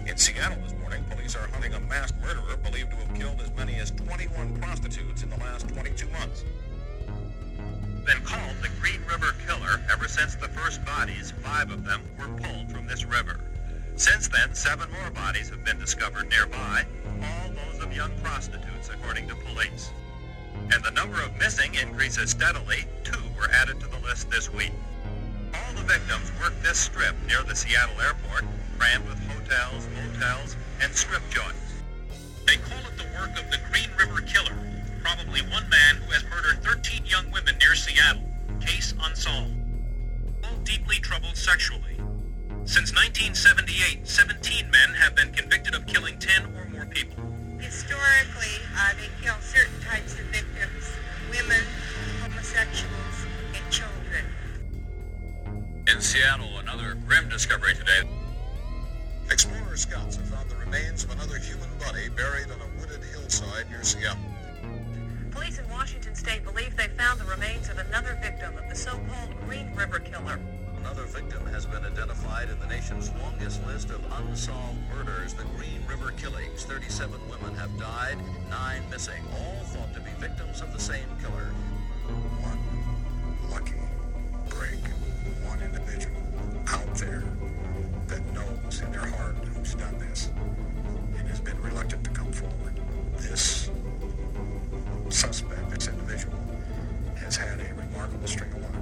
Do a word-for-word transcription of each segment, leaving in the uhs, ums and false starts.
In Seattle this morning, police are hunting a masked murderer believed to have killed as many as twenty-one prostitutes in the last twenty-two months. Been called the Green River Killer ever since the first bodies, five of them, were pulled from this river. Since then, seven more bodies have been discovered nearby, all those of young prostitutes, according to police. And the number of missing increases steadily. Two were added to the list this week. All the victims worked this strip near the Seattle airport, crammed with hotels, motels, and strip joints. They call it the work of the Green River Killer, probably one man who has murdered thirteen young women near Seattle. Case unsolved. All deeply troubled sexually. Since nineteen seventy-eight, seventeen men have been convicted of killing ten or more people. Historically, uh, they kill certain types of victims: women, homosexuals, and children. In Seattle, another grim discovery today. Explorer scouts have found the remains of another human body buried on a wooded hillside near Seattle. Police in Washington State believe they found the remains of another victim of the so-called Green River Killer. Another victim has been identified in the nation's longest list of unsolved murders, the Green River Killings. thirty-seven women have died, nine missing, all thought to be victims of the same killer. One lucky break, one individual out there that knows in their heart who's done this and has been reluctant to come forward. This suspect, this individual, has had a remarkable string of luck.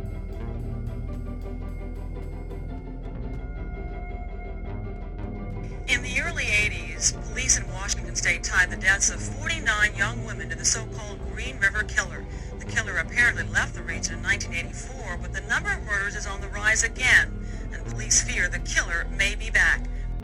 In the early eighties, police in Washington State tied the deaths of forty-nine young women to the so-called Green River Killer. The killer apparently left the region in nineteen eighty-four, but the number of murders is on the rise again, and police fear the killer may be back.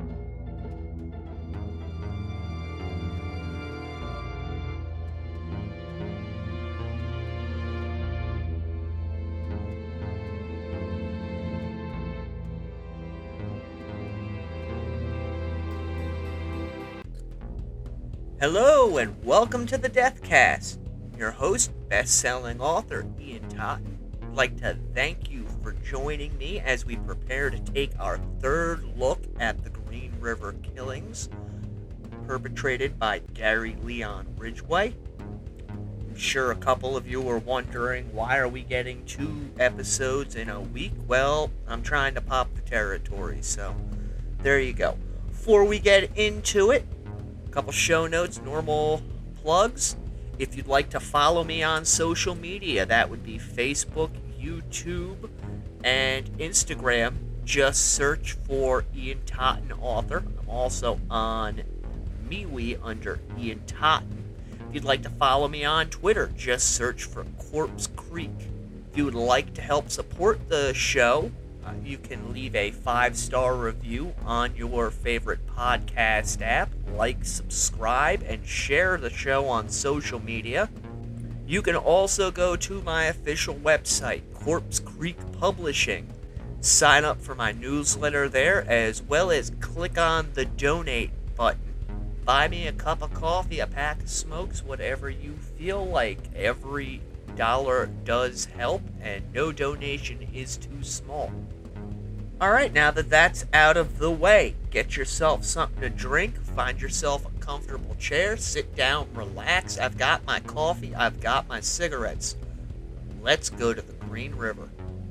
Hello and welcome to the Deathcast. Your host, best-selling author Ian Totten. I'd like to thank you for joining me as we prepare to take our third look at the Green River Killings, perpetrated by Gary Leon Ridgway. I'm sure a couple of you are wondering, why are we getting two episodes in a week? Well, I'm trying to pop the territory, so there you go. Before we get into it, couple show notes, normal plugs. If you'd like to follow me on social media, that would be Facebook, YouTube, and Instagram. Just search for Ian Totten Author. I'm also on MeWe under Ian Totten. If you'd like to follow me on Twitter, just search for Corpse Creek. If you would like to help support the show, uh, you can leave a five-star review on your favorite podcast app. Like, subscribe, and share the show on social media. You can also go to my official website, Corpse Creek Publishing. Sign up for my newsletter there, as well as click on the donate button. Buy me a cup of coffee, a pack of smokes, whatever you feel like. Every dollar does help, and no donation is too small. Alright, now that that's out of the way, get yourself something to drink, find yourself a comfortable chair, sit down, relax. I've got my coffee, I've got my cigarettes. Let's go to the Green River.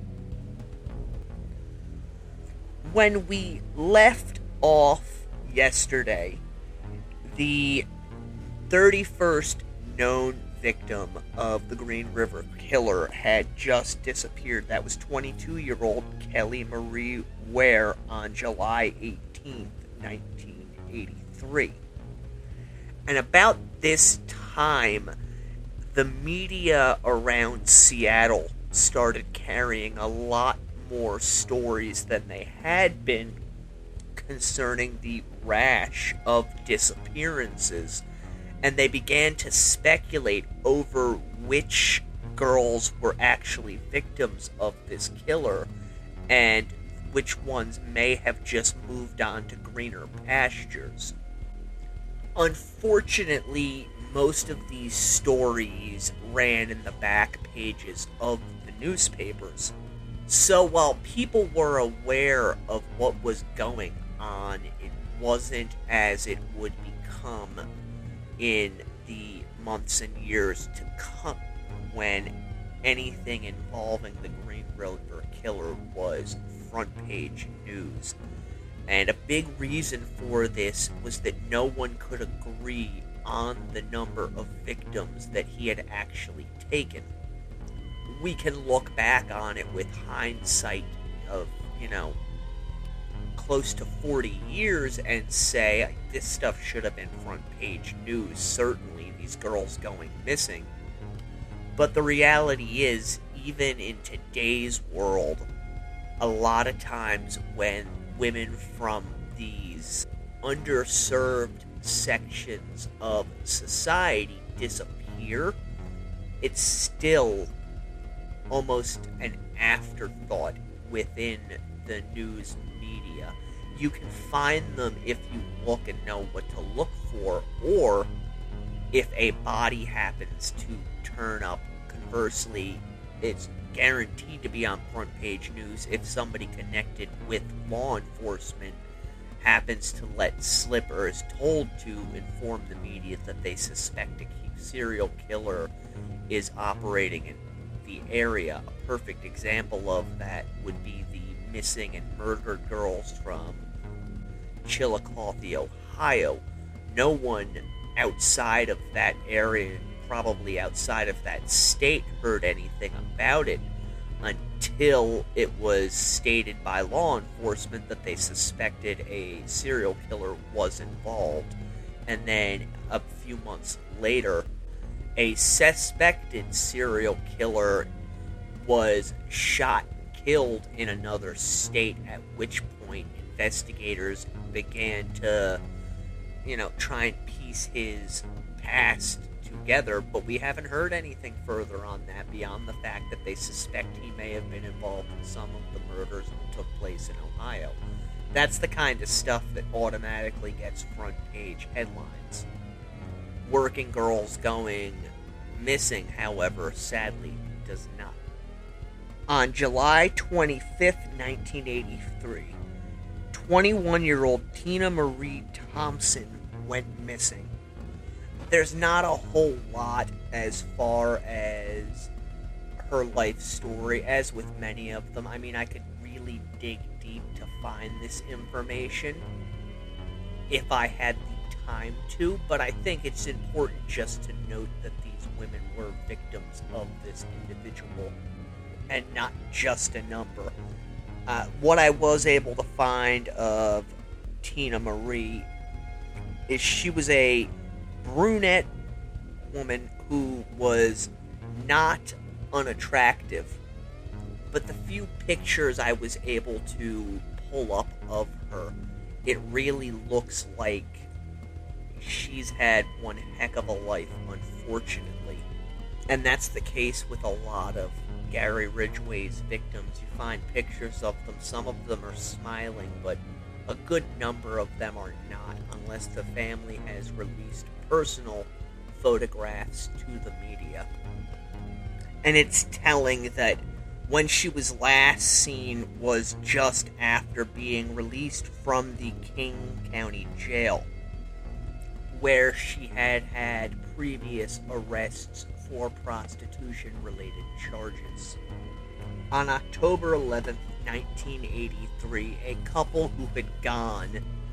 When we left off yesterday, the thirty-first known victim of the Green River Killer had just disappeared. That was twenty-two-year-old Kelly Marie Ware on July eighteenth, nineteen eighty-three. And about this time, the media around Seattle started carrying a lot more stories than they had been concerning the rash of disappearances, and they began to speculate over which girls were actually victims of this killer and which ones may have just moved on to greener pastures. Unfortunately, most of these stories ran in the back pages of the newspapers. So while people were aware of what was going on in wasn't as it would become in the months and years to come, when anything involving the Green River Killer was front page news. And a big reason for this was that no one could agree on the number of victims that he had actually taken. We can look back on it with hindsight of, you know, close to forty years and say, this stuff should have been front page news, certainly, these girls going missing. But the reality is, even in today's world, a lot of times when women from these underserved sections of society disappear, it's still almost an afterthought within the news media. You can find them if you look and know what to look for, or if a body happens to turn up. Conversely, it's guaranteed to be on front page news if somebody connected with law enforcement happens to let slip or is told to inform the media that they suspect a serial killer is operating in the area. A perfect example of that would be the missing and murdered girls from Chillicothe, Ohio. No one outside of that area, probably outside of that state, heard anything about it until it was stated by law enforcement that they suspected a serial killer was involved. And then a few months later, a suspected serial killer was shot and killed in another state, at which point investigators began to, you know, try and piece his past together, but we haven't heard anything further on that beyond the fact that they suspect he may have been involved in some of the murders that took place in Ohio. That's the kind of stuff that automatically gets front page headlines. Working girls going missing, however, sadly does not. On July twenty-fifth, nineteen eighty-three, twenty-one-year-old Tina Marie Thompson went missing. There's not a whole lot as far as her life story, as with many of them. I mean, I could really dig deep to find this information if I had the time to, but I think it's important just to note that these women were victims of this individual and not just a number. Uh, what I was able to find of Tina Marie is she was a brunette woman who was not unattractive, but the few pictures I was able to pull up of her, it really looks like she's had one heck of a life, unfortunately. And that's the case with a lot of Gary Ridgway's victims. You find pictures of them, some of them are smiling, but a good number of them are not, unless the family has released personal photographs to the media. And it's telling that when she was last seen was just after being released from the King County Jail, where she had had previous arrests for prostitution-related charges. On October eleventh, nineteen eighty-three, a couple who had gone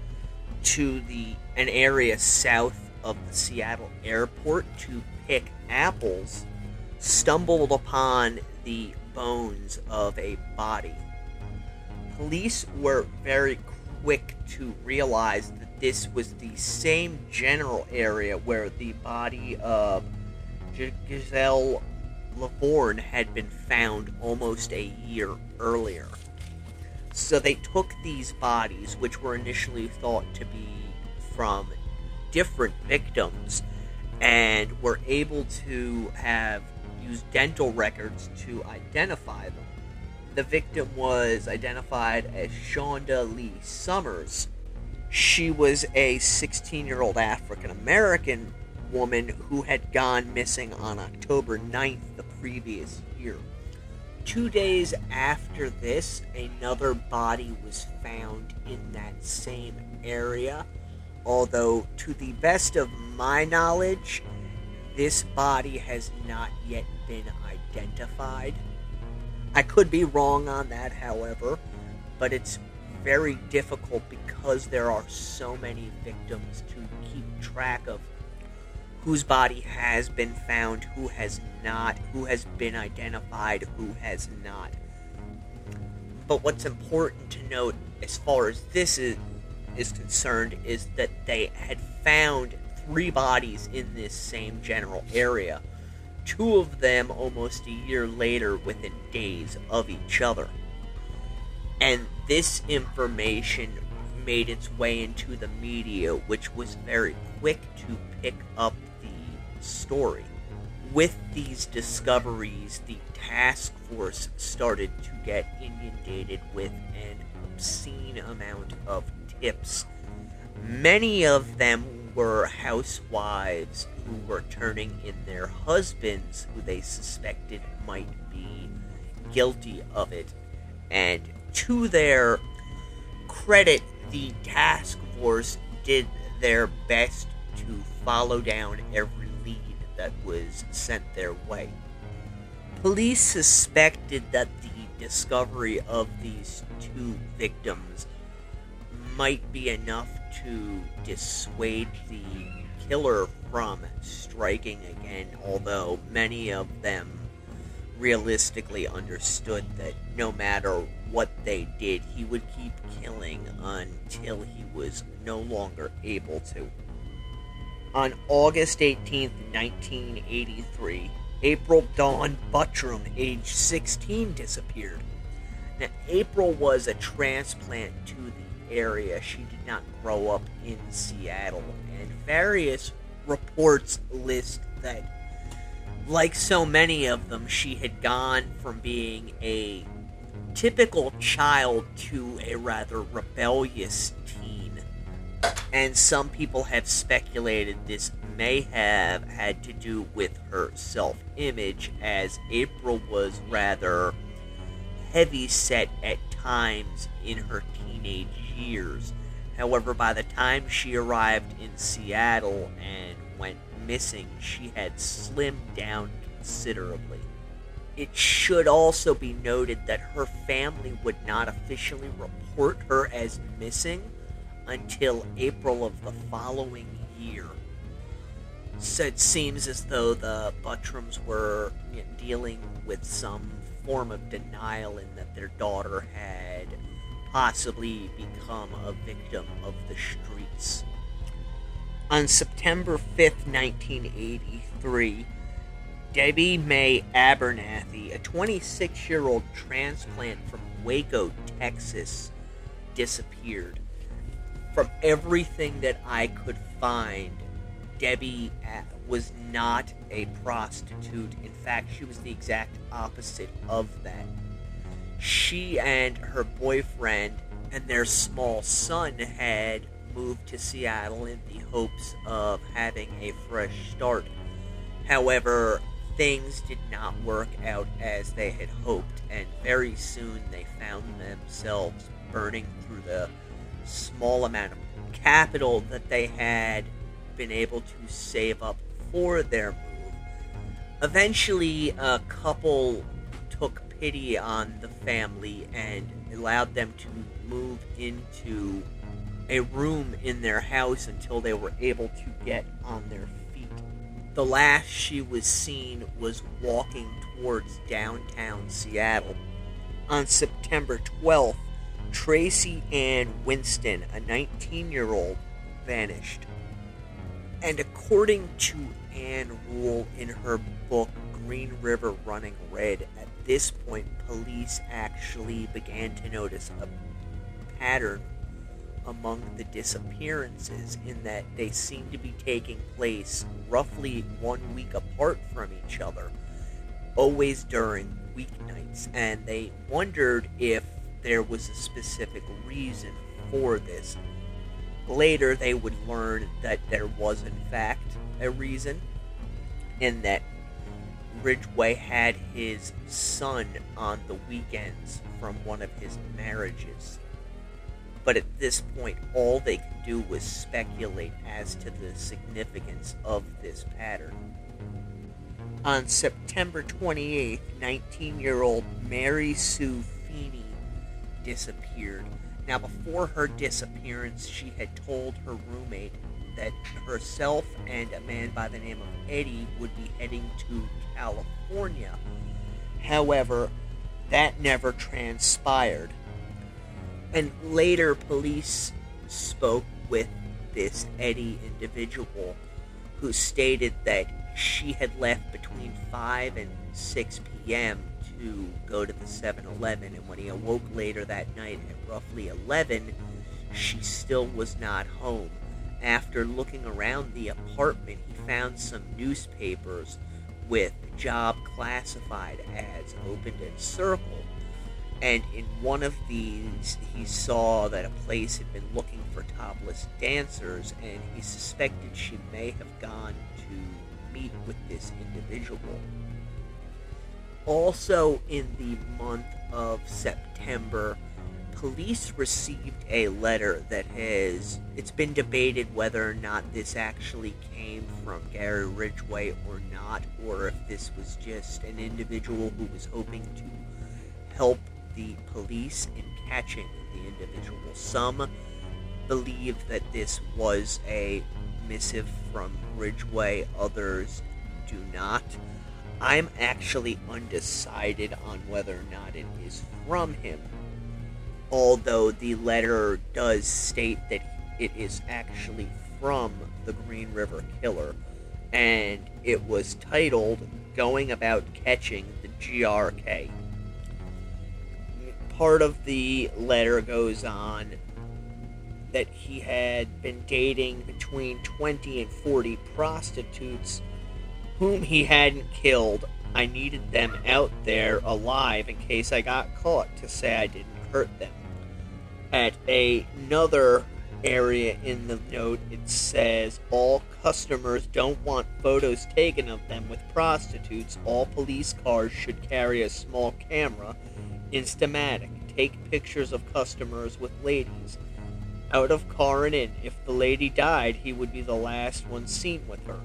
to the an area south of the Seattle airport to pick apples stumbled upon the bones of a body. Police were very quick to realize that this was the same general area where the body of Giselle Lavorne had been found almost a year earlier. So they took these bodies, which were initially thought to be from different victims, and were able to have used dental records to identify them. The victim was identified as Shonda Lee Summers. She was a sixteen-year-old African-American woman who had gone missing on October ninth the previous year. Two days after this, another body was found in that same area, although to the best of my knowledge, this body has not yet been identified. I could be wrong on that, however, but it's very difficult because there are so many victims to keep track of whose body has been found, who has not, who has been identified, who has not. But what's important to note as far as this is, is concerned is that they had found three bodies in this same general area, two of them almost a year later within days of each other. And this information made its way into the media, which was very quick to pick up the story. With these discoveries, the task force started to get inundated with an obscene amount of tips. Many of them were housewives who were turning in their husbands who they suspected might be guilty of it. And to their credit, the task force did their best to follow down every lead that was sent their way. Police suspected that the discovery of these two victims might be enough to dissuade the killer from striking again, although many of them realistically understood that no matter what they did, he would keep killing until he was no longer able to. On August eighteenth, nineteen eighty-three, April Dawn Buttram, age sixteen, disappeared. Now, April was a transplant to the area. She did not grow up in Seattle, and various reports list that, like so many of them, she had gone from being a typical child to a rather rebellious teen. And some people have speculated this may have had to do with her self-image, as April was rather heavy-set at times in her teenage years. However, by the time she arrived in Seattle and went missing, she had slimmed down considerably. It should also be noted that her family would not officially report her as missing until April of the following year. So it seems as though the Buttrams were, you know, dealing with some form of denial in that their daughter had possibly become a victim of the streets. On September fifth, nineteen eighty-three, Debbie Mae Abernathy, a twenty-six-year-old transplant from Waco, Texas, disappeared. From everything that I could find, Debbie was not a prostitute. In fact, she was the exact opposite of that. She and her boyfriend and their small son had moved to Seattle in the hopes of having a fresh start. However, things did not work out as they had hoped, and very soon they found themselves burning through the small amount of capital that they had been able to save up for their move. Eventually, a couple took pity on the family and allowed them to move into a room in their house until they were able to get on their feet. The last she was seen was walking towards downtown Seattle. On September twelfth, Tracy Ann Winston, a nineteen-year-old, vanished. And according to Ann Rule in her book Green River Running Red, at this point police actually began to notice a pattern among the disappearances in that they seemed to be taking place roughly one week apart from each other, always during weeknights, and they wondered if there was a specific reason for this. Later, they would learn that there was, in fact, a reason, and that Ridgway had his son on the weekends from one of his marriages. But at this point, all they could do was speculate as to the significance of this pattern. On September twenty-eighth, nineteen-year-old Mary Sue Feeney disappeared. Now, before her disappearance, she had told her roommate that herself and a man by the name of Eddie would be heading to California. However, that never transpired. And later, police spoke with this Eddie individual who stated that she had left between five and six p.m. to go to the seven eleven, and when he awoke later that night at roughly eleven, she still was not home. After looking around the apartment, he found some newspapers with job classified ads opened and circled. And in one of these, he saw that a place had been looking for topless dancers, and he suspected she may have gone to meet with this individual. Also in the month of September, police received a letter that has, it's been debated whether or not this actually came from Gary Ridgway or not, or if this was just an individual who was hoping to help the police in catching the individual. Some believe that this was a missive from Ridgway, others do not. I'm actually undecided on whether or not it is from him, although the letter does state that it is actually from the Green River Killer, and it was titled Going About Catching the G R K. Part of the letter goes on that he had been dating between twenty and forty prostitutes whom he hadn't killed. I needed them out there alive in case I got caught to say I didn't hurt them. At a, another area in the note, it says, all customers don't want photos taken of them with prostitutes. All police cars should carry a small camera. Instamatic. Take pictures of customers with ladies. Out of car and in. If the lady died, he would be the last one seen with her.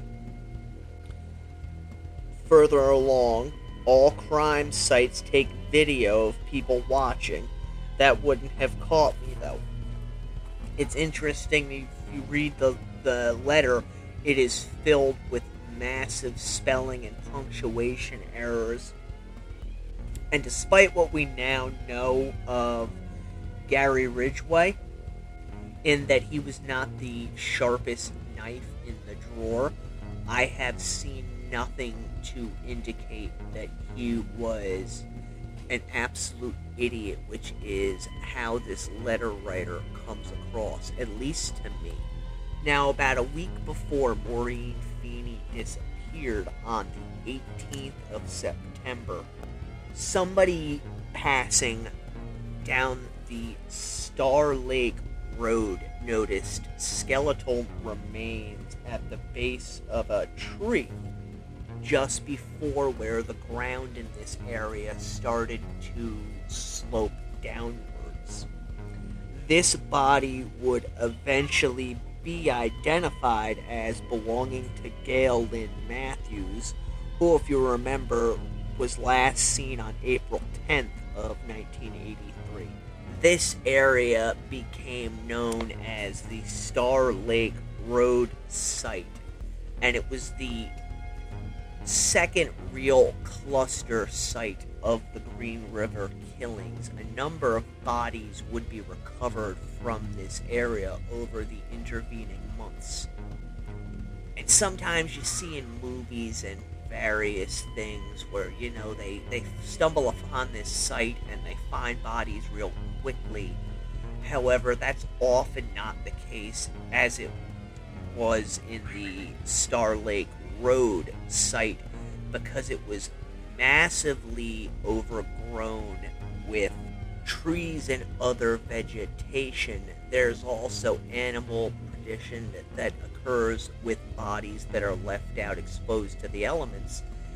Further along, all crime sites take video of people watching. That wouldn't have caught me, though. It's interesting, if you read the, the letter, it is filled with massive spelling and punctuation errors. And despite what we now know of Gary Ridgway, in that he was not the sharpest knife in the drawer, I have seen nothing to indicate that he was an absolute idiot, which is how this letter writer comes across, at least to me. Now, about a week before Maureen Feeney disappeared on the eighteenth of September, somebody passing down the Star Lake Road noticed skeletal remains at the base of a tree just before where the ground in this area started to slope downwards. This body would eventually be identified as belonging to Gail Lynn Matthews, who, if you remember, was last seen on April tenth of nineteen eighty-three. This area became known as the Star Lake Road site, and it was the second real cluster site of the Green River killings. A number of bodies would be recovered from this area over the intervening months. And sometimes you see in movies and various things where, you know, they, they stumble upon this site and they find bodies real quickly. However, that's often not the case, as it was in the Star Lake Road site, because it was massively overgrown with trees and other vegetation. There's also animal predation that, that occurs with bodies that are left out exposed to the elements.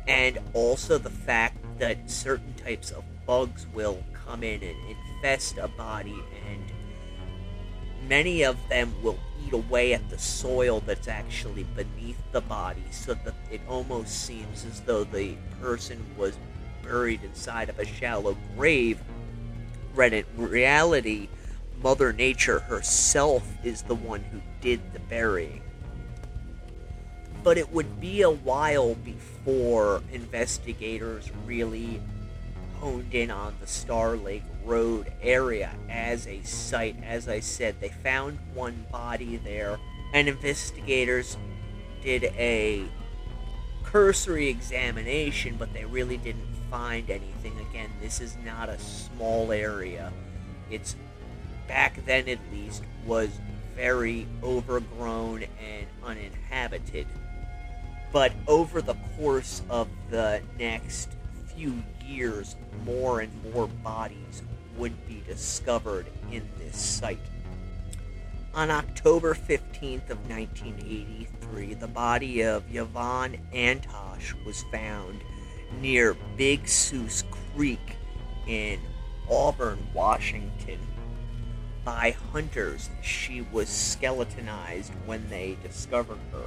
and also the fact that certain types of bugs will come in and infest a body, and many of them will eat away at the soil that's actually beneath the body, so that it almost seems as though the person was buried inside of a shallow grave, when in reality, Mother Nature herself is the one who did the burying. But it would be a while before investigators really honed in on the Star Lake Road area as a site. As I said, they found one body there, and investigators did a cursory examination, but they really didn't find anything. Again, this is not a small area. It's, back then at least, was very overgrown and uninhabited. But over the course of the next few years, more and more bodies would be discovered in this site. On October fifteenth of nineteen eighty-three, the body of Yvonne Antosh was found near Big Seuss Creek in Auburn, Washington, by hunters. She was skeletonized when they discovered her.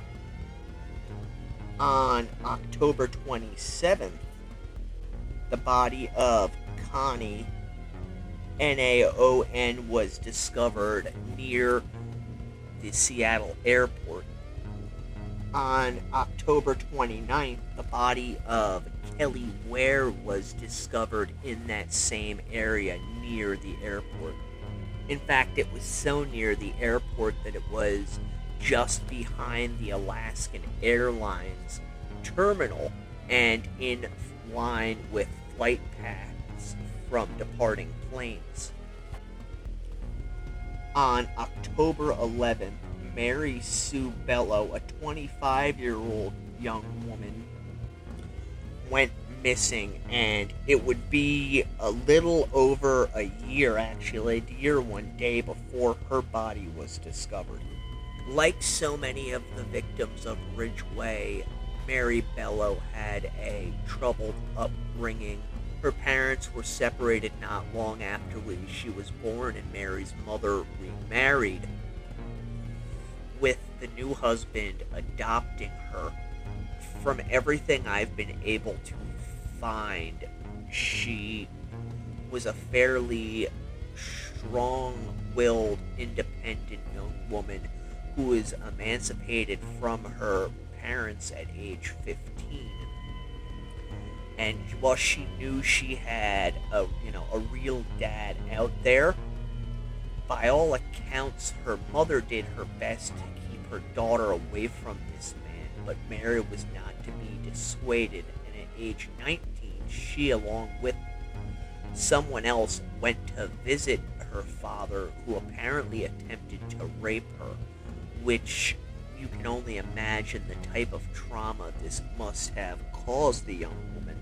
On October twenty-seventh, the body of Connie, N A O N, was discovered near the Seattle airport. On October twenty-ninth, the body of Kelly Ware was discovered in that same area near the airport. In fact, it was so near the airport that it was just behind the Alaskan Airlines terminal and in line with flight paths from departing planes. On October eleventh, Mary Sue Bello, a twenty-five-year-old young woman, went missing, and it would be a little over a year, actually, a year one day before her body was discovered. Like so many of the victims of Ridgeway, Mary Bello had a troubled upbringing. Her parents were separated not long after she was born, and Mary's mother remarried, with the new husband adopting her. From everything I've been able to find, she was a fairly strong-willed, independent young woman who was emancipated from her parents at age fifteen. And while she knew she had a, you know, a real dad out there, by all accounts, her mother did her best to keep her daughter away from this man, but Mary was not to be dissuaded, and at age nineteen, she, along with someone else, went to visit her father, who apparently attempted to rape her, which you can only imagine the type of trauma this must have caused the young woman.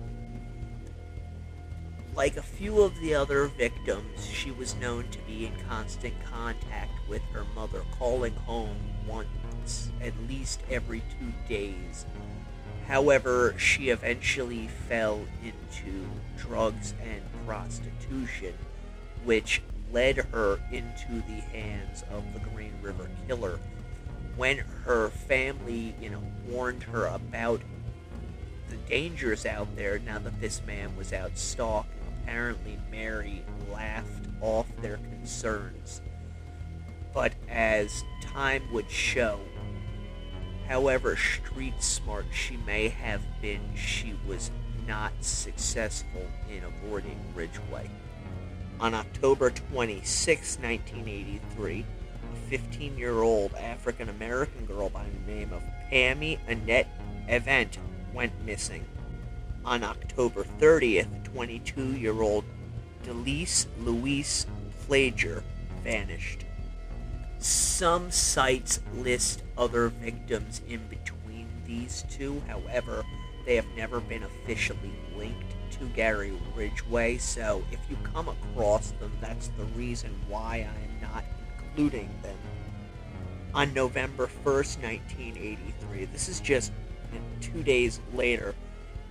Like a few of the other victims, she was known to be in constant contact with her mother, calling home once, at least every two days. However, she eventually fell into drugs and prostitution, which led her into the hands of the Green River Killer. When her family, you know, warned her about the dangers out there now that this man was out stalking, apparently Mary laughed off their concerns. But as time would show, however street smart she may have been, she was not successful in avoiding Ridgeway. On October twenty-sixth, nineteen eighty-three, a fifteen-year-old African-American girl by the name of Pammy Annette Event went missing. On October thirtieth, twenty-two-year-old Delise Louise Plager vanished. Some sites list other victims in between these two, however, they have never been officially linked to Gary Ridgeway, so if you come across them, that's the reason why I am not including them. On November first, nineteen eighty-three, this is just two days later,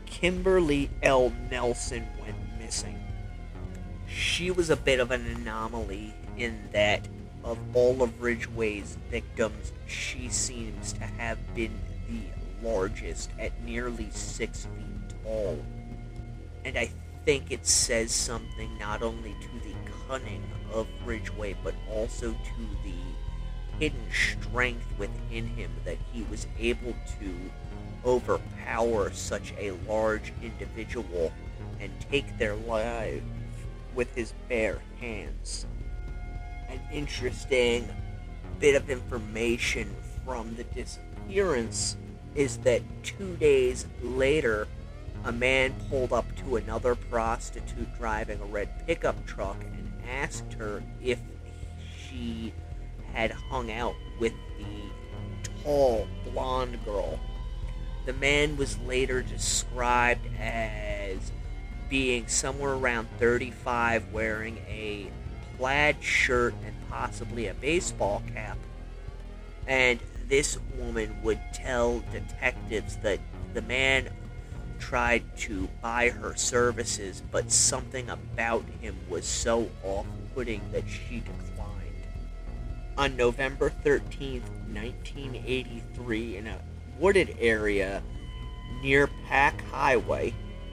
Kimberly L. Nelson went missing. She was a bit of an anomaly in that of all of Ridgway's victims, she seems to have been the largest at nearly six feet tall. And I think it says something not only to the cunning of Ridgway, but also to the hidden strength within him that he was able to overpower such a large individual and take their life with his bare hands. An interesting bit of information from the disappearance is that two days later, a man pulled up to another prostitute driving a red pickup truck and asked her if she had hung out with the tall, blonde girl. The man was later described as being somewhere around thirty-five, wearing a plaid shirt and possibly a baseball cap. And this woman would tell detectives that the man tried to buy her services, but something about him was so off-putting that she declined. On November thirteenth, nineteen eighty-three, in a wooded area near Pack Highway,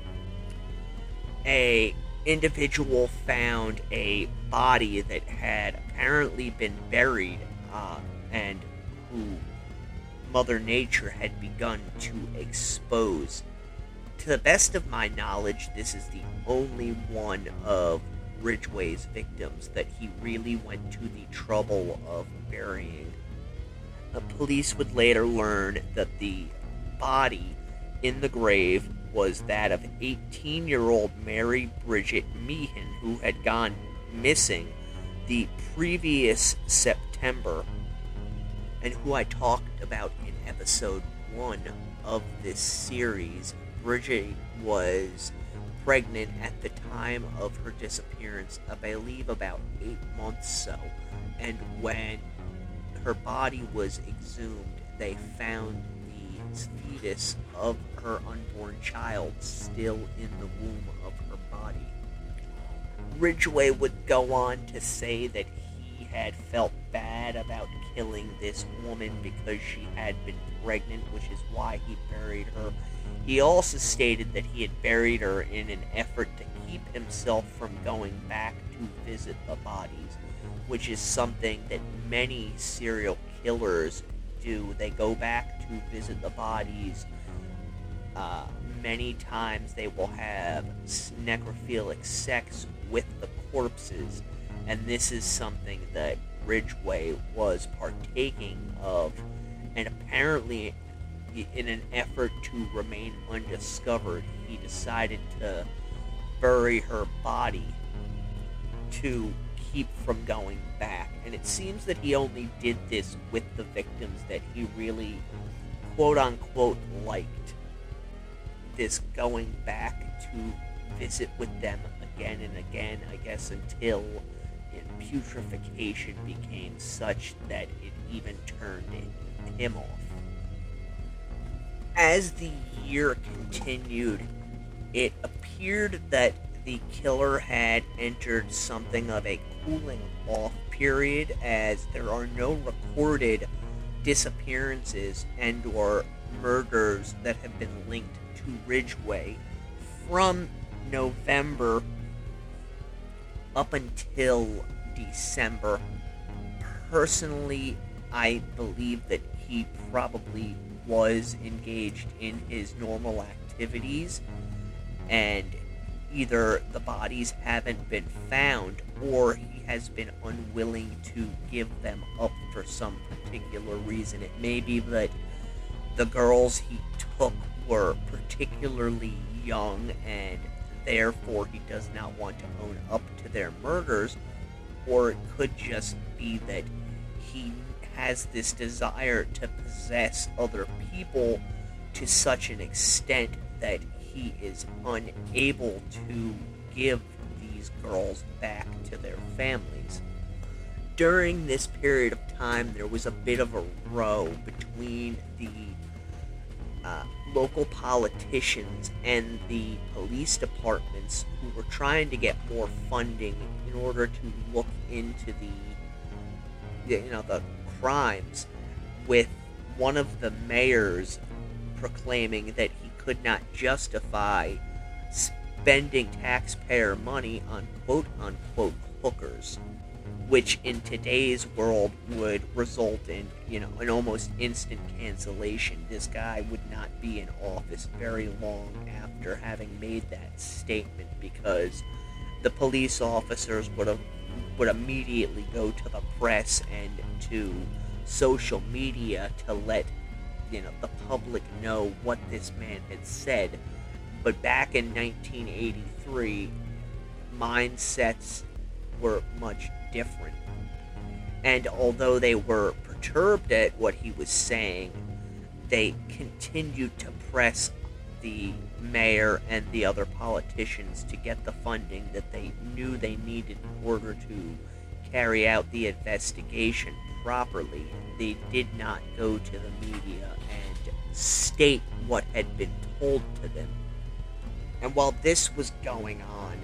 a individual found a body that had apparently been buried uh, and who Mother Nature had begun to expose. To the best of my knowledge, this is the only one of Ridgway's victims that he really went to the trouble of burying. The police would later learn that the body in the grave was that of eighteen-year-old Mary Bridget Meehan, who had gone missing the previous September, and who I talked about in episode one of this series. Bridget was pregnant at the time of her disappearance, I believe about eight months so, and when her body was exhumed, they found the fetus of her unborn child still in the womb of her body. Ridgway would go on to say that he had felt bad about killing this woman because she had been pregnant, which is why he buried her. He also stated that he had buried her in an effort to keep himself from going back to visit the bodies, which is something that many serial killers do. They go back to visit the bodies. Uh, many times they will have necrophilic sex with the corpses, and this is something that Ridgway was partaking of, and apparently in an effort to remain undiscovered, he decided to bury her body to keep from going back. And it seems that he only did this with the victims that he really, quote-unquote, liked. This going back to visit with them again and again, I guess, until putrefaction became such that it even turned him off. As the year continued, it appeared that the killer had entered something of a cooling off period, as there are no recorded disappearances and or murders that have been linked to Ridgway from November up until December. Personally, I believe that he probably was engaged in his normal activities, and either the bodies haven't been found or he has been unwilling to give them up for some particular reason. It may be that the girls he took were particularly young and therefore he does not want to own up to their murders, or it could just be that he has this desire to possess other people to such an extent that he is unable to give these girls back to their families. During this period of time, there was a bit of a row between the uh, local politicians and the police departments who were trying to get more funding in order to look into the, you know, the crimes, with one of the mayors proclaiming that he could not justify spending taxpayer money on quote-unquote hookers, which in today's world would result in, you know, an almost instant cancellation. This guy would not be in office very long after having made that statement, because the police officers would have would immediately go to the press and to social media to let, you know, the public know what this man had said. But back in nineteen eighty-three, mindsets were much different. And although they were perturbed at what he was saying, they continued to press the mayor and the other politicians to get the funding that they knew they needed in order to carry out the investigation properly. They did not go to the media and state what had been told to them. And while this was going on,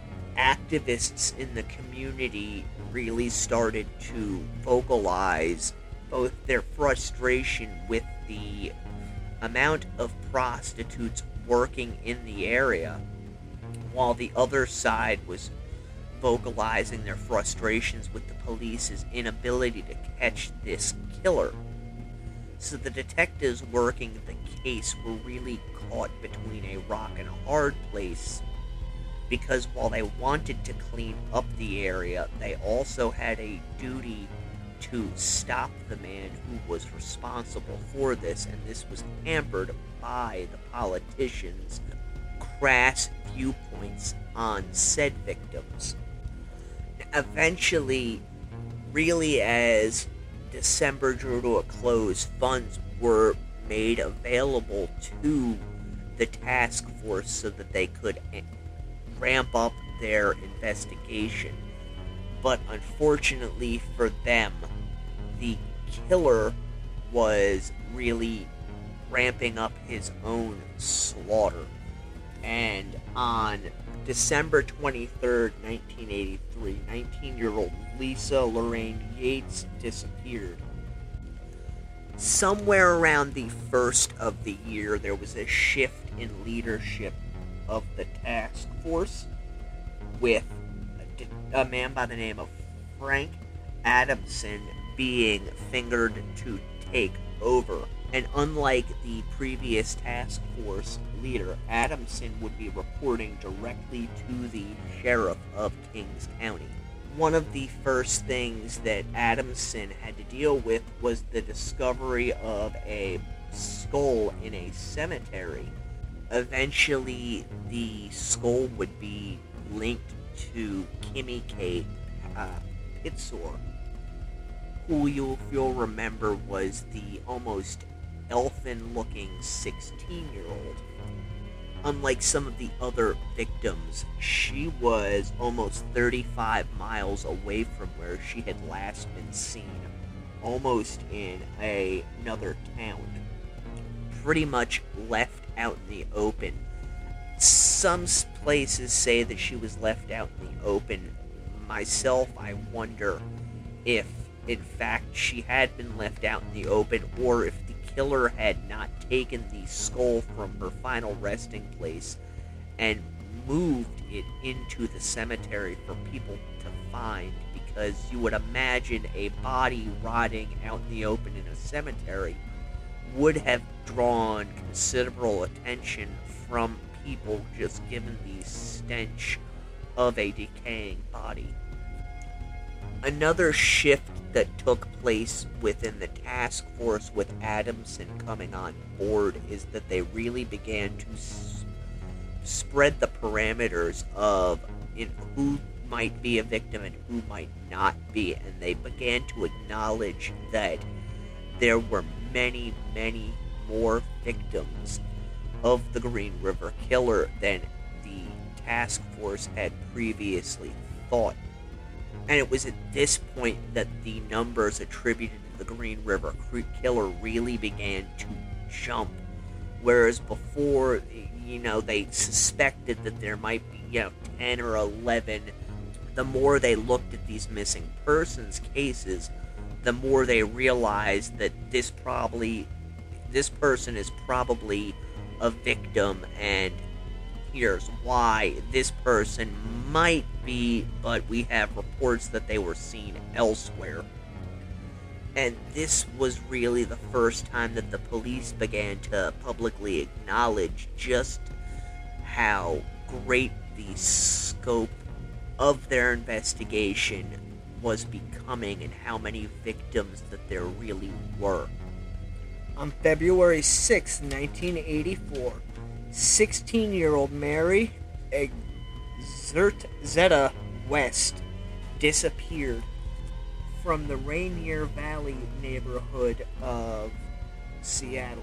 activists in the community really started to vocalize both their frustration with the amount of prostitutes working in the area, while the other side was vocalizing their frustrations with the police's inability to catch this killer. So the detectives working the case were really caught between a rock and a hard place, because while they wanted to clean up the area, they also had a duty to stop the man who was responsible for this, and this was hampered by the politicians' crass viewpoints on said victims. Eventually, really as December drew to a close, funds were made available to the task force so that they could ramp up their investigation. But unfortunately for them, the killer was really ramping up his own slaughter. And on December twenty-third, nineteen eighty-three, nineteen-year-old Lisa Lorraine Yates disappeared. Somewhere around the first of the year, there was a shift in leadership of the task force, with a, a man by the name of Frank Adamson being fingered to take over. And unlike the previous task force leader, Adamson would be reporting directly to the sheriff of Kings County. One of the first things that Adamson had to deal with was the discovery of a skull in a cemetery. Eventually, the skull would be linked to Kimmy K. Uh, Pitsor, who, you, if you'll remember, was the almost elfin-looking sixteen-year-old. Unlike some of the other victims, she was almost thirty-five miles away from where she had last been seen, almost in a, another town. Pretty much left out in the open. Some places say that she was left out in the open. Myself, I wonder if, in fact, she had been left out in the open, or if the killer had not taken the skull from her final resting place and moved it into the cemetery for people to find, because you would imagine a body rotting out in the open in a cemetery would have drawn considerable attention from people, just given the stench of a decaying body. Another shift that took place within the task force with Adamson coming on board is that they really began to s- spread the parameters of in who might be a victim and who might not be, and they began to acknowledge that there were many, many more victims of the Green River Killer than the task force had previously thought. And it was at this point that the numbers attributed to the Green River Killer really began to jump, Whereas before, you know, they suspected that there might be, you know, ten or eleven. The more they looked at these missing persons cases, the more they realized that this probably, this person is probably a victim, and here's why. This person might be, but we have reports that they were seen elsewhere. And this was really the first time that the police began to publicly acknowledge just how great the scope of their investigation was becoming and how many victims that there really were. On February sixth, nineteen eighty-four, sixteen-year-old Mary Zeta West disappeared from the Rainier Valley neighborhood of Seattle.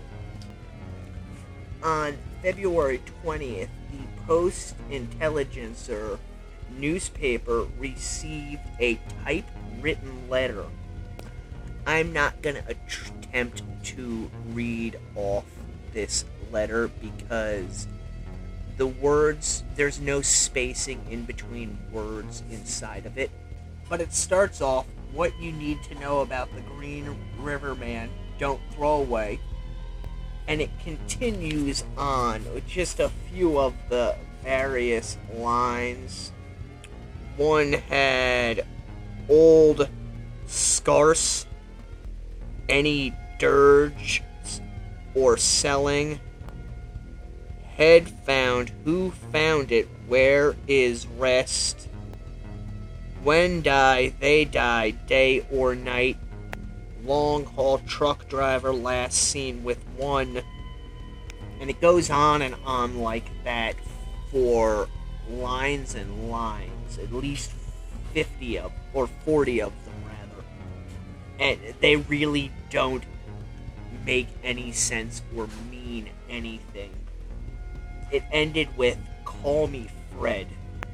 On February twentieth, the Post-Intelligencer newspaper received a typewritten letter. I'm not going to attempt to read off this letter because the words, there's no spacing in between words inside of it. But it starts off, what you need to know about the Green River Man, don't throw away. And it continues on with just a few of the various lines. One had old scarce, any dirge or selling, head found, who found it, where is rest, when die, they die, day or night, long haul truck driver last seen with one, and it goes on and on like that for lines and lines, at least fifty of, or forty of them rather, and they really don't make any sense or mean anything. It ended with, call me Fred.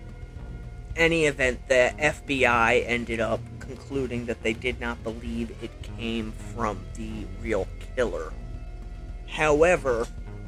Any event, the F B I ended up concluding that they did not believe it came from the real killer. However,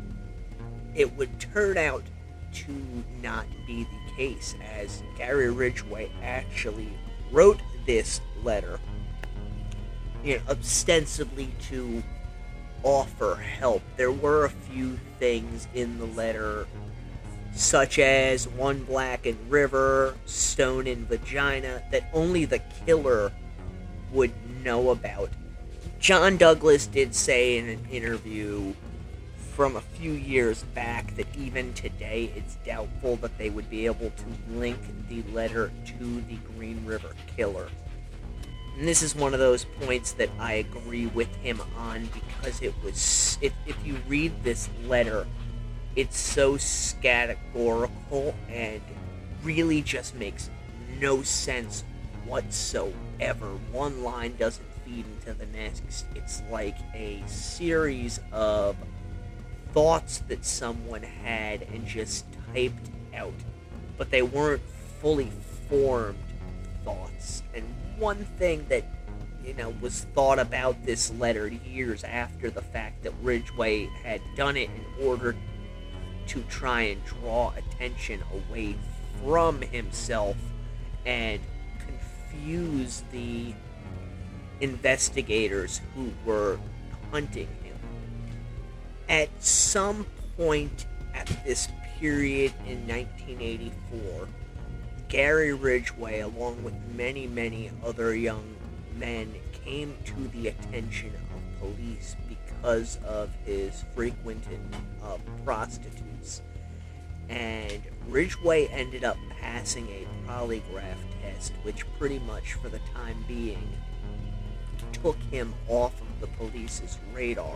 it would turn out to not be the case, as Gary Ridgway actually wrote this letter, you know, ostensibly to offer help. There were a few things in the letter, such as one blackened river, stone in vagina, that only the killer would know about. John Douglas did say in an interview from a few years back that even today it's doubtful that they would be able to link the letter to the Green River Killer. And this is one of those points that I agree with him on, because it was, if, if you read this letter, it's so categorical and really just makes no sense whatsoever. One line doesn't feed into the next. It's like a series of thoughts that someone had and just typed out, but they weren't fully formed thoughts. And one thing that, you know, was thought about this letter years after the fact, that Ridgway had done it in order to try and draw attention away from himself and confuse the investigators who were hunting him. At some point at this period in nineteen eighty-four, Gary Ridgway, along with many, many other young men, came to the attention of police because of his frequenting of prostitutes. And Ridgway ended up passing a polygraph test, which pretty much for the time being took him off of the police's radar.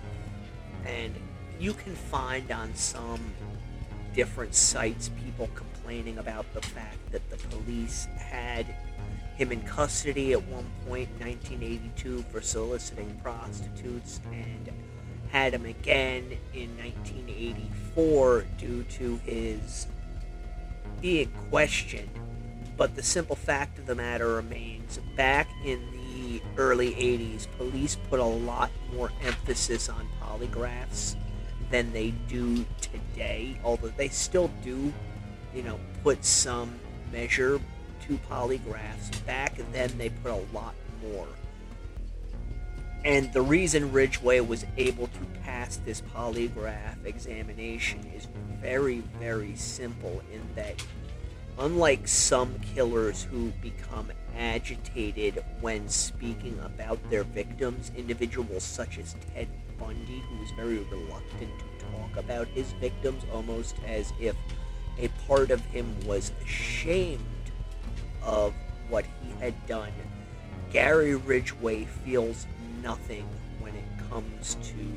And you can find on some different sites people complaining about the fact that the police had him in custody at one point in nineteen eighty-two for soliciting prostitutes, and had him again in nineteen eighty-four due to his being questioned. But the simple fact of the matter remains, back in the early eighties, police put a lot more emphasis on polygraphs than they do today, although they still do, you know, put some measure to polygraphs. Back then, they put a lot more. And the reason Ridgway was able to pass this polygraph examination is very, very simple, in that unlike some killers who become agitated when speaking about their victims, individuals such as Ted Bundy, who was very reluctant to talk about his victims, almost as if a part of him was ashamed of what he had done, Gary Ridgway feels nothing when it comes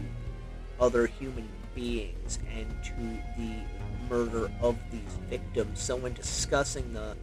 to other human beings and to the murder of these victims. So when discussing the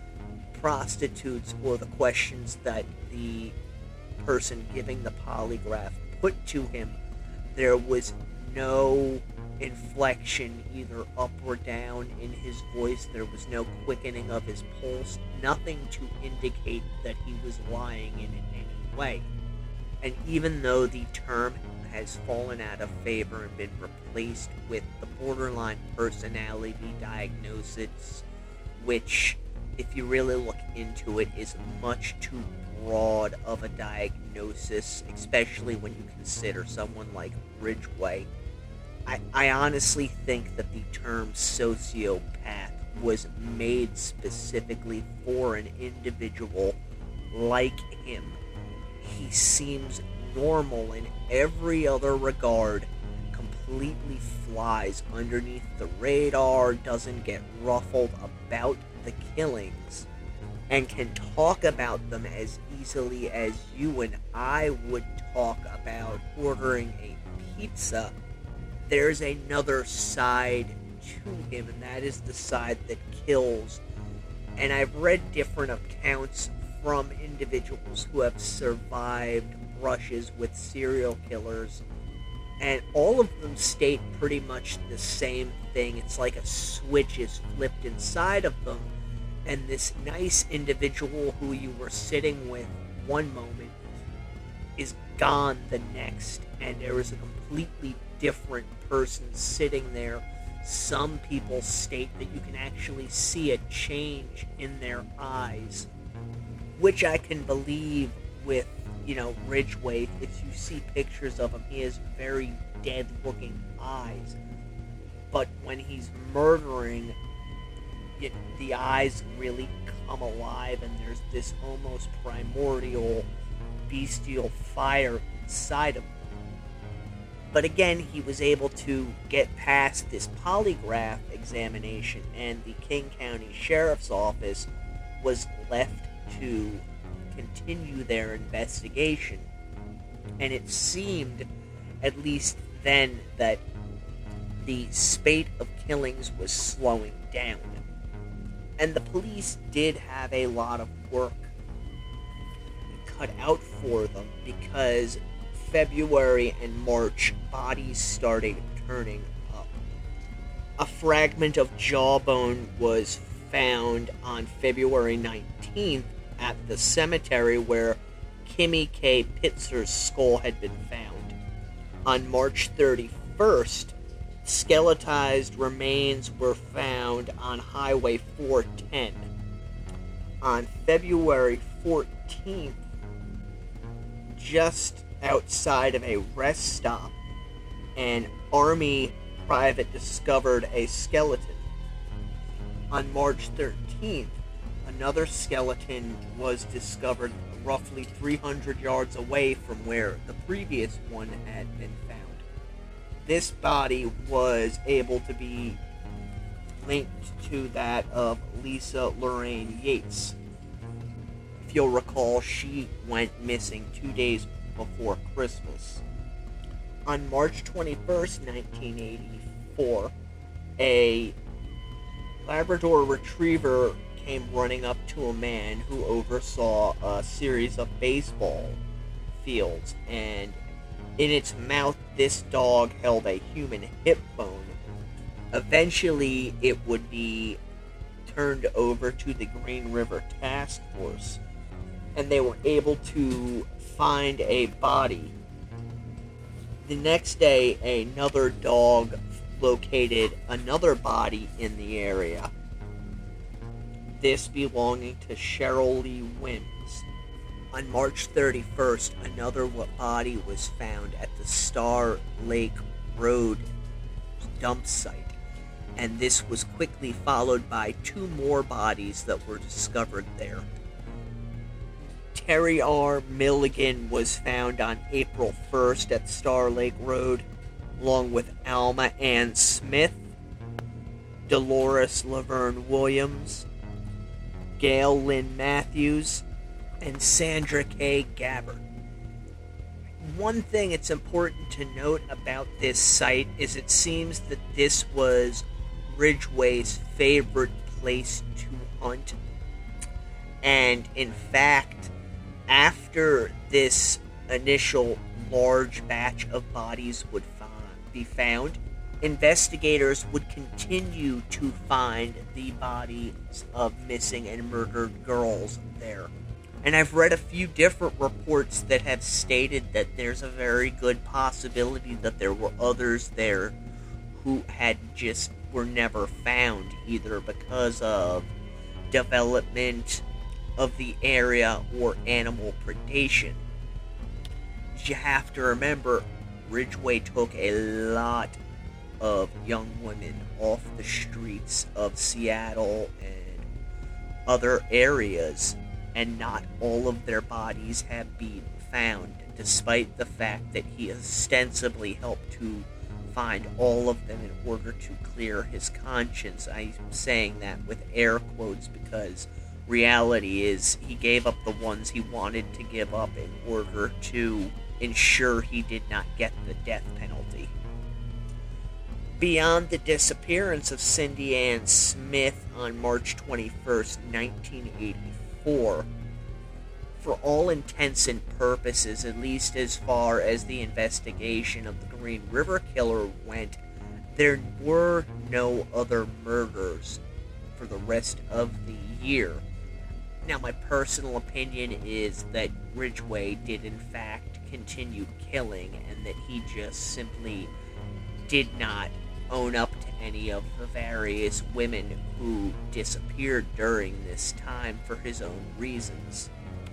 prostitutes or the questions that the person giving the polygraph put to him, there was no inflection either up or down in his voice. There was no quickening of his pulse, nothing to indicate that he was lying in any way. And even though the term has fallen out of favor and been replaced with the borderline personality diagnosis, which, if you really look into it, is much too broad of a diagnosis, especially when you consider someone like Ridgway. I, I honestly think that the term sociopath was made specifically for an individual like him. He seems normal in every other regard, completely flies underneath the radar, doesn't get ruffled about the killings, and can talk about them as easily as you and I would talk about ordering a pizza. There's another side to him, and that is the side that kills. And I've read different accounts from individuals who have survived brushes with serial killers, and all of them state pretty much the same thing. It's like a switch is flipped inside of them, and this nice individual who you were sitting with one moment is gone the next, and there is a completely different person sitting there. Some people state that you can actually see a change in their eyes, which I can believe with, you know, Ridgway. If you see pictures of him, he has very dead-looking eyes. But when he's murdering, it, the eyes really come alive, and there's this almost primordial, bestial fire inside of him. But again, he was able to get past this polygraph examination, and the King County Sheriff's Office was left to continue their investigation. And it seemed, at least then, that the spate of killings was slowing down. And the police did have a lot of work cut out for them, because February and March, bodies started turning up. A fragment of jawbone was found on February nineteenth at the cemetery where Kimmy K. Pitzer's skull had been found. On March thirty-first, skeletized remains were found on Highway four ten. On February fourteenth, just outside of a rest stop, an Army private discovered a skeleton. On March thirteenth, another skeleton was discovered roughly three hundred yards away from where the previous one had been found. This body was able to be linked to that of Lisa Lorraine Yates. If you'll recall, she went missing two days before Christmas. On March twenty-first, nineteen eighty-four, a Labrador Retriever came running up to a man who oversaw a series of baseball fields, and in its mouth this dog held a human hip bone. Eventually it would be turned over to the Green River Task Force, and they were able to find a body The next day, another dog located another body in the area, this belonging to Cheryl Lee Wims. On March thirty-first, another body was found at the Star Lake Road dump site, and this was quickly followed by two more bodies that were discovered there. Terry R. Milligan was found on April first at Star Lake Road, along with Alma Ann Smith, Dolores Laverne Williams, Gail Lynn Matthews, and Sandra K. Gabbard. One thing it's important to note about this site is it seems that this was Ridgway's favorite place to hunt. And in fact, after this initial large batch of bodies would fi- be found, investigators would continue to find the bodies of missing and murdered girls there. And I've read a few different reports that have stated that there's a very good possibility that there were others there who had just were never found, either because of development of the area or animal predation. You have to remember, Ridgway took a lot of young women off the streets of Seattle and other areas, and not all of their bodies have been found, despite the fact that he ostensibly helped to find all of them in order to clear his conscience. I'm saying that with air quotes because reality is he gave up the ones he wanted to give up in order to ensure he did not get the death penalty. Beyond the disappearance of Cindy Ann Smith on March twenty-first, nineteen eighty-four, for all intents and purposes, at least as far as the investigation of the Green River Killer went, there were no other murders for the rest of the year. Now, my personal opinion is that Ridgway did in fact continue killing, and that he just simply did not own up to any of the various women who disappeared during this time for his own reasons.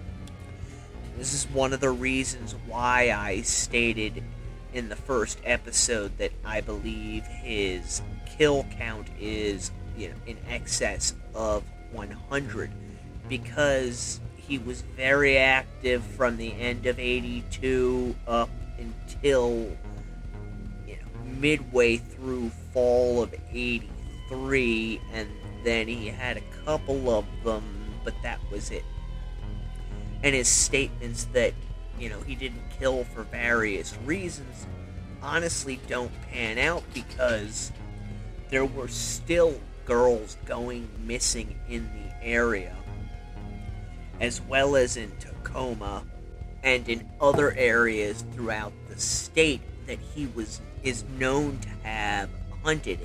This is one of the reasons why I stated in the first episode that I believe his kill count is, you know, in excess of one hundred, because he was very active from the end of eighty-two up until, you know, midway through fall of eighty-three, and then he had a couple of them, but that was it. And his statements that, you know, he didn't kill for various reasons honestly don't pan out, because there were still girls going missing in the area, as well as in Tacoma and in other areas throughout the state that he was is known to have hunted in.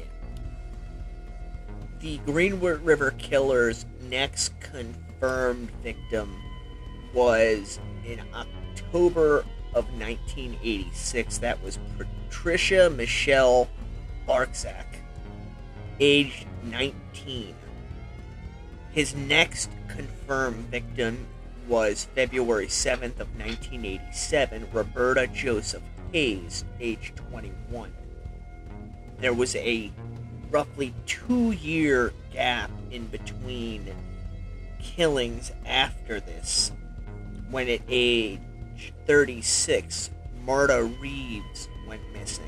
The Greenwood River Killer's next confirmed victim was in October of nineteen eighty-six. That was Patricia Michelle Barczak, aged nineteen. His next confirmed victim was February seventh of nineteen eighty-seven, Roberta Joseph Hayes, age twenty-one. There was a roughly two-year gap in between killings after this, when at age thirty-six, Marta Reeves went missing.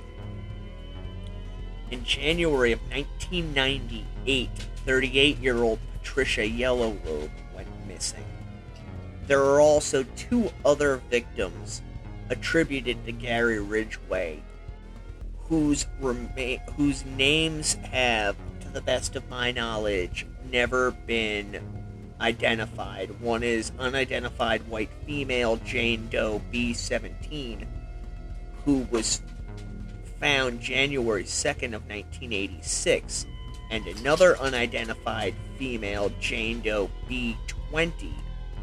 In January of nineteen ninety-eight, thirty-eight-year-old Patricia Yellowrobe went missing. There are also two other victims attributed to Gary Ridgway, whose rema- whose names have, to the best of my knowledge, never been identified. One is unidentified white female Jane Doe B seventeen, who was found January second of nineteen eighty-six, and another unidentified female Jane Doe B twenty,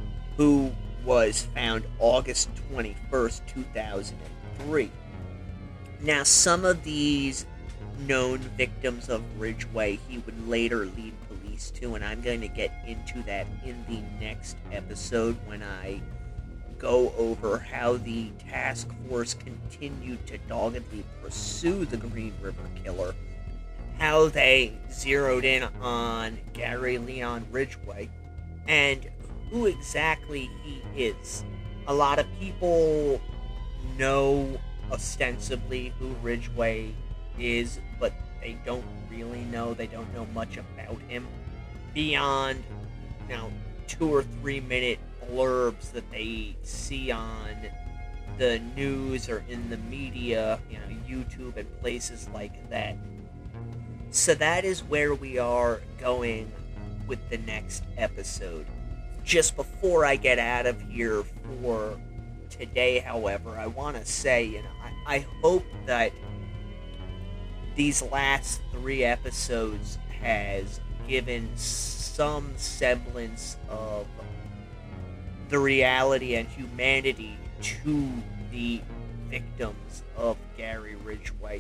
who was found August twenty-first, two thousand three. Now, some of these known victims of Ridgway he would later lead police to, and I'm going to get into that in the next episode when I go over how the task force continued to doggedly pursue the Green River Killer, how they zeroed in on Gary Leon Ridgway, and who exactly he is. A lot of people know ostensibly who Ridgway is, but they don't really know. They don't know much about him beyond, you know, two or three minute blurbs that they see on the news or in the media, you know, YouTube and places like that. So that is where we are going with the next episode. Just before I get out of here for today, however, I want to say, you know, I, I hope that these last three episodes has given some semblance of the reality and humanity to the victims of Gary Ridgway,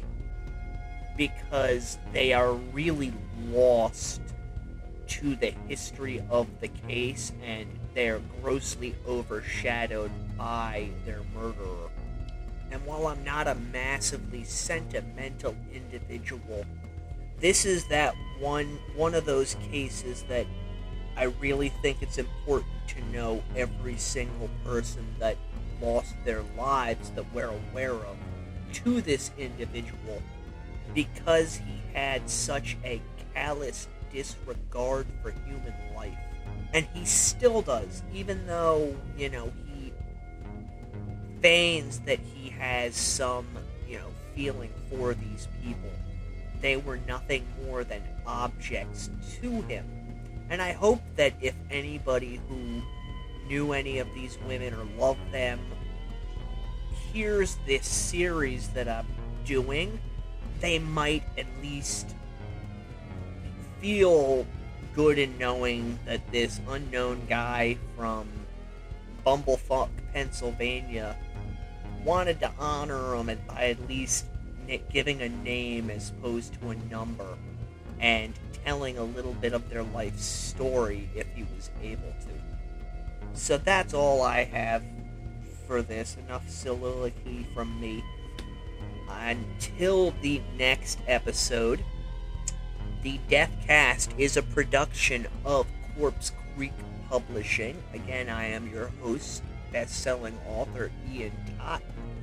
because they are really lost to the history of the case, and they are grossly overshadowed by their murderer. And while I'm not a massively sentimental individual, this is that one one of those cases that I really think it's important to know every single person that lost their lives that we're aware of to this individual, because he had such a callous disregard for human life. And he still does, even though, you know, he feigns that he has some, you know, feeling for these people. They were nothing more than objects to him. And I hope that if anybody who knew any of these women or loved them hears this series that I'm doing, they might at least feel good in knowing that this unknown guy from Bumblefuck, Pennsylvania, wanted to honor him by at least giving a name as opposed to a number, and telling a little bit of their life story if he was able to. So that's all I have for this. Enough soliloquy from me. Until the next episode, the Deathcast is a production of Corpse Creek Publishing. Again, I am your host, best-selling author Ian Totten.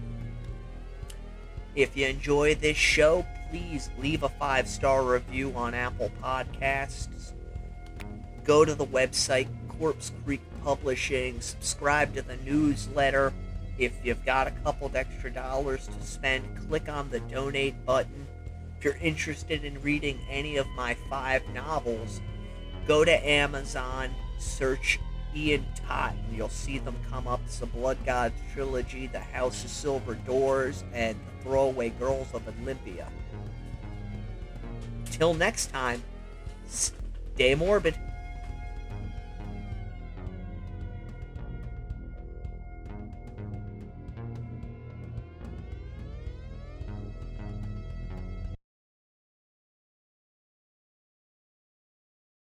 If you enjoy this show, please leave a five-star review on Apple Podcasts. Go to the website, Corpse Creek Publishing. Subscribe to the newsletter. If you've got a couple of extra dollars to spend, click on the donate button. If you're interested in reading any of my five novels, go to Amazon, search Ian Totten. You'll see them come up. It's the Blood Gods Trilogy, The House of Silver Doors, and The Throwaway Girls of Olympia. Till next time, stay morbid.